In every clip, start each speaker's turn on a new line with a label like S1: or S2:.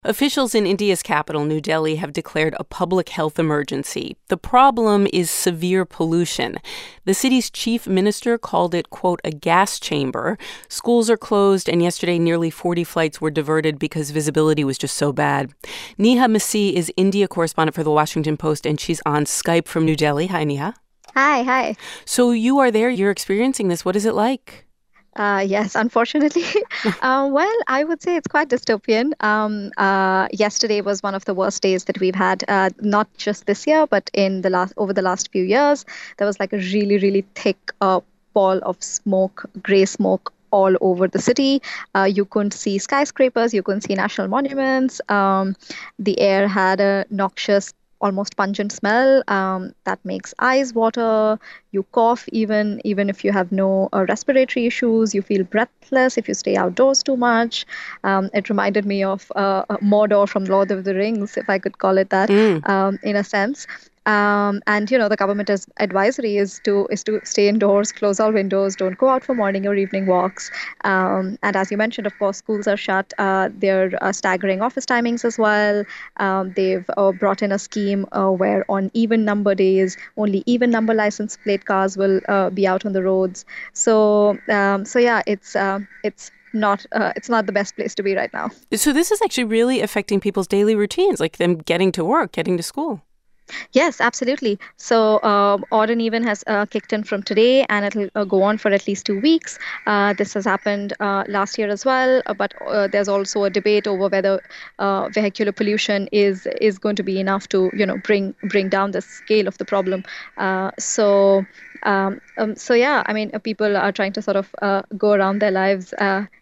S1: Officials in India's capital, New Delhi, have declared a public health emergency. The problem is severe pollution. The city's chief minister called it, quote, a gas chamber. Schools are closed, and yesterday nearly 40 flights were diverted because visibility was just so bad. Neha Masih is India correspondent for The Washington Post, and she's on Skype from New Delhi. Hi, Neha.
S2: Hi.
S1: So you are there. You're experiencing this. What is it like?
S2: Yes, unfortunately. Well, I would say it's quite dystopian. Yesterday was one of the worst days that we've had, not just this year, but over the last few years. There was like a really, really thick ball of smoke, gray smoke all over the city. You couldn't see skyscrapers, you couldn't see national monuments. The air had a noxious, almost pungent smell that makes eyes water. You cough even if you have no respiratory issues. You feel breathless if you stay outdoors too much. It reminded me of Mordor from Lord of the Rings, if I could call it that, in a sense. And the government's advisory is to stay indoors, close all windows, don't go out for morning or evening walks. And as you mentioned, of course, schools are shut. They're staggering office timings as well. They've brought in a scheme where on even number days, only even number license plate cars will be out on the roads. So yeah, it's not the best place to be right now.
S1: So this is actually really affecting people's daily routines, like them getting to work, getting to school.
S2: Yes, absolutely. So odd and even has kicked in from today, and it'll go on for at least 2 weeks. This has happened last year as well, but there's also a debate over whether vehicular pollution is going to be enough to bring down the scale of the problem. So yeah, I mean, people are trying to sort of go around their lives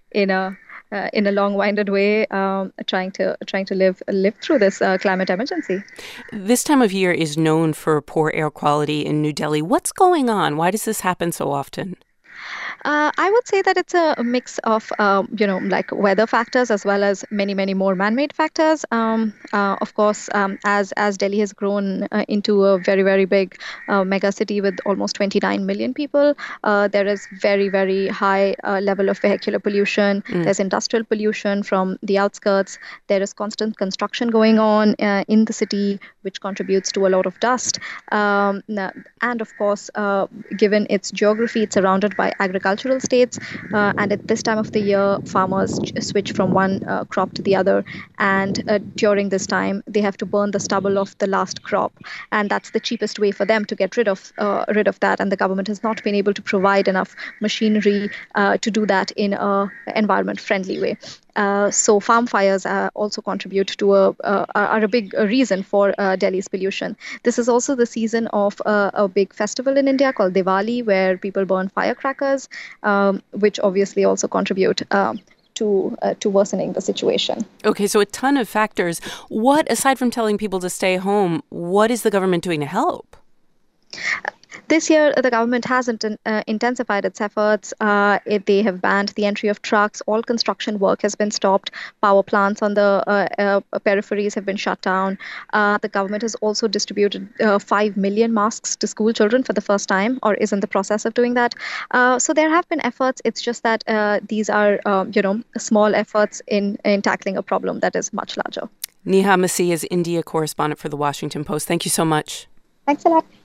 S2: in a long-winded way, trying to live through this climate emergency.
S1: This time of year is known for poor air quality in New Delhi. What's going on? Why does this happen so often?
S2: I would say that it's a mix of, like weather factors as well as many, many more man-made factors. Of course, as Delhi has grown into a very, very big mega city with almost 29 million people, there is very, very high level of vehicular pollution. There's industrial pollution from the outskirts. There is constant construction going on in the city, which contributes to a lot of dust. And of course, given its geography, it's surrounded by agricultural states, and at this time of the year, farmers switch from one crop to the other, and during this time, they have to burn the stubble of the last crop, and that's the cheapest way for them to get rid of that. And the government has not been able to provide enough machinery to do that in an environment-friendly way. So farm fires also contribute to are a big reason for Delhi's pollution. This is also the season of a big festival in India called Diwali, where people burn firecrackers, which obviously also contribute to worsening the situation.
S1: Okay, so a ton of factors. What, aside from telling people to stay home, what is the government doing to help?
S2: This year, the government hasn't intensified its efforts. They have banned the entry of trucks. All construction work has been stopped. Power plants on the peripheries have been shut down. The government has also distributed 5 million masks to school children for the first time, or is in the process of doing that. So there have been efforts. It's just that these are, small efforts in tackling a problem that is much larger.
S1: Neha Masih is India correspondent for The Washington Post. Thank you so much.
S2: Thanks a lot.